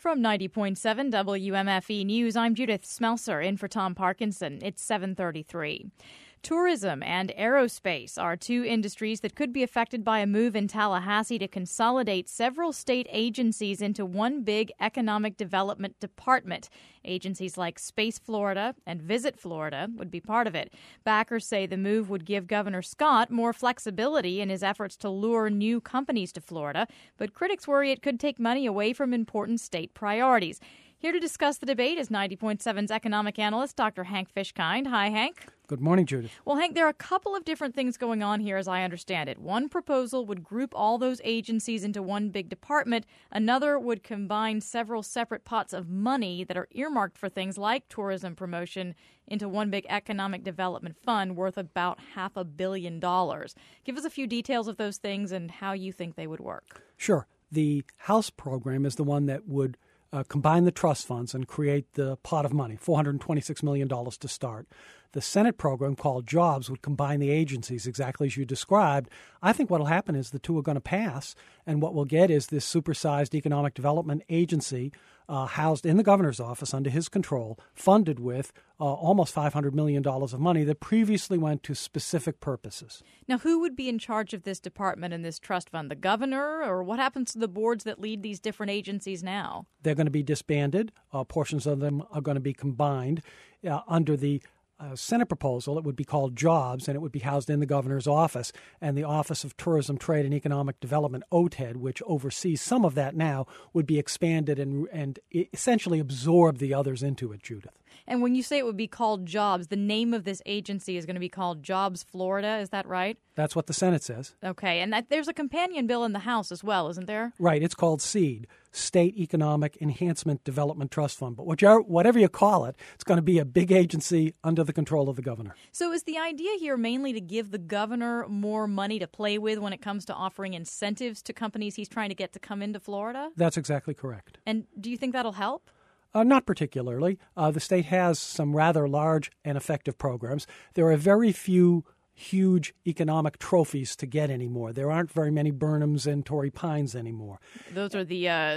From 90.7 WMFE News, I'm Judith Smelser, in for Tom Parkinson. It's 7:33. Tourism and aerospace are two industries that could be affected by a move in Tallahassee to consolidate several state agencies into one big economic development department. Agencies like Space Florida and Visit Florida would be part of it. Backers say the move would give Governor Scott more flexibility in his efforts to lure new companies to Florida, but critics worry it could take money away from important state priorities. Here to discuss the debate is 90.7's economic analyst, Dr. Hank Fishkind. Hi, Hank. Good morning, Judith. Well, Hank, there are a couple of different things going on here, as I understand it. One proposal would group all those agencies into one big department. Another would combine several separate pots of money that are earmarked for things like tourism promotion into one big economic development fund worth about $500 million. Give us a few details of those things and how you think they would work. Sure. The House program is the one that would combine the trust funds and create the pot of money, $426 million to start. The Senate program, called Jobs, would combine the agencies exactly as you described. I think what will happen is the two are going to pass, and what we'll get is this supersized economic development agency housed in the governor's office under his control, funded with almost $500 million of money that previously went to specific purposes. Now, who would be in charge of this department and this trust fund? The governor, or what happens to the boards that lead these different agencies now? They're going to be disbanded. Portions of them are going to be combined under the Senate proposal. It would be called Jobs, and it would be housed in the governor's office. And the Office of Tourism, Trade, and Economic Development, OTED, which oversees some of that now, would be expanded and essentially absorb the others into it, Judith. And when you say it would be called Jobs, the name of this agency is going to be called Jobs Florida. Is that right? That's what the Senate says. Okay. And there's a companion bill in the House as well, isn't there? Right. It's called SEED, State Economic Enhancement Development Trust Fund. But whatever you call it, it's going to be a big agency under the control of the governor. So is the idea here mainly to give the governor more money to play with when it comes to offering incentives to companies he's trying to get to come into Florida? That's exactly correct. And do you think that'll help? Not particularly. The state has some rather large and effective programs. There are very few huge economic trophies to get anymore. There aren't very many Burnhams and Torrey Pines anymore. Those are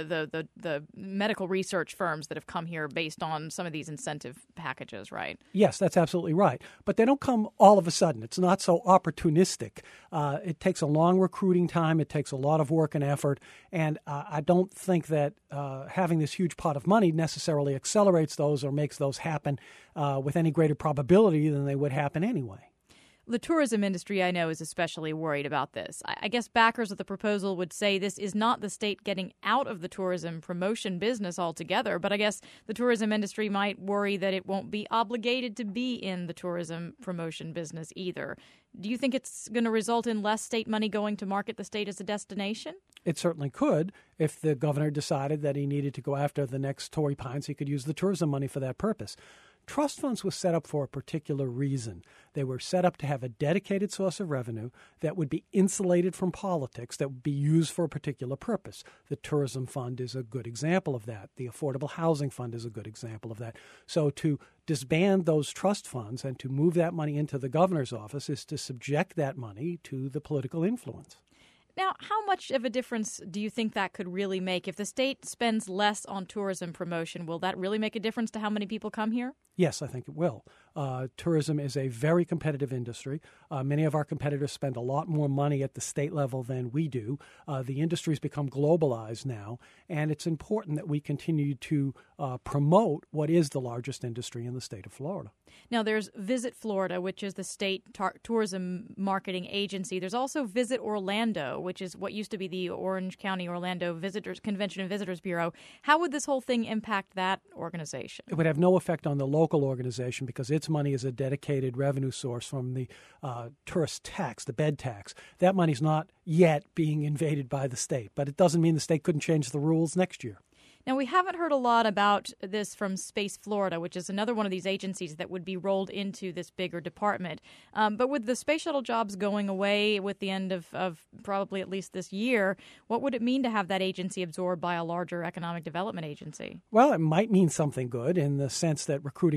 the medical research firms that have come here based on some of these incentive packages, right? Yes, that's absolutely right. But they don't come all of a sudden. It's not so opportunistic. It takes a long recruiting time. It takes a lot of work and effort. And I don't think that having this huge pot of money necessarily accelerates those or makes those happen with any greater probability than they would happen anyway. The tourism industry, I know, is especially worried about this. I guess backers of the proposal would say this is not the state getting out of the tourism promotion business altogether, but I guess the tourism industry might worry that it won't be obligated to be in the tourism promotion business either. Do you think it's going to result in less state money going to market the state as a destination? It certainly could. If the governor decided that he needed to go after the next Torrey Pines, he could use the tourism money for that purpose. Trust funds were set up for a particular reason. They were set up to have a dedicated source of revenue that would be insulated from politics, that would be used for a particular purpose. The tourism fund is a good example of that. The affordable housing fund is a good example of that. So to disband those trust funds and to move that money into the governor's office is to subject that money to the political influence. Now, how much of a difference do you think that could really make? If the state spends less on tourism promotion, will that really make a difference to how many people come here? Yes, I think it will. Tourism is a very competitive industry. Many of our competitors spend a lot more money at the state level than we do. The industry's become globalized now, and it's important that we continue to promote what is the largest industry in the state of Florida. Now, there's Visit Florida, which is the state tourism marketing agency. There's also Visit Orlando, which is what used to be the Orange County Orlando Visitors Convention and Visitors Bureau. How would this whole thing impact that organization? It would have no effect on the local organization because its money is a dedicated revenue source from the tourist tax, the bed tax. That money's not yet being invaded by the state, but it doesn't mean the state couldn't change the rules next year. Now, we haven't heard a lot about this from Space Florida, which is another one of these agencies that would be rolled into this bigger department. But with the space shuttle jobs going away with the end of probably at least this year, what would it mean to have that agency absorbed by a larger economic development agency? Well, it might mean something good in the sense that recruiting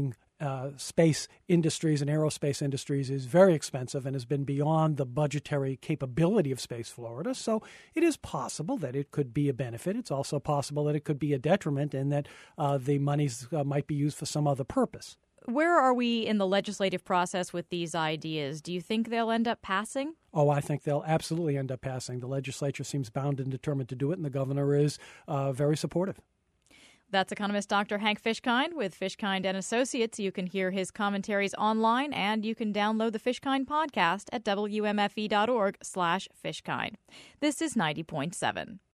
space industries and aerospace industries is very expensive and has been beyond the budgetary capability of Space Florida. So it is possible that it could be a benefit. It's also possible that it could be a detriment and that the monies might be used for some other purpose. Where are we in the legislative process with these ideas? Do you think they'll end up passing? Oh, I think they'll absolutely end up passing. The legislature seems bound and determined to do it, and the governor is very supportive. That's economist Dr. Hank Fishkind with Fishkind & Associates. You can hear his commentaries online, and you can download the Fishkind podcast at wmfe.org/Fishkind. This is 90.7.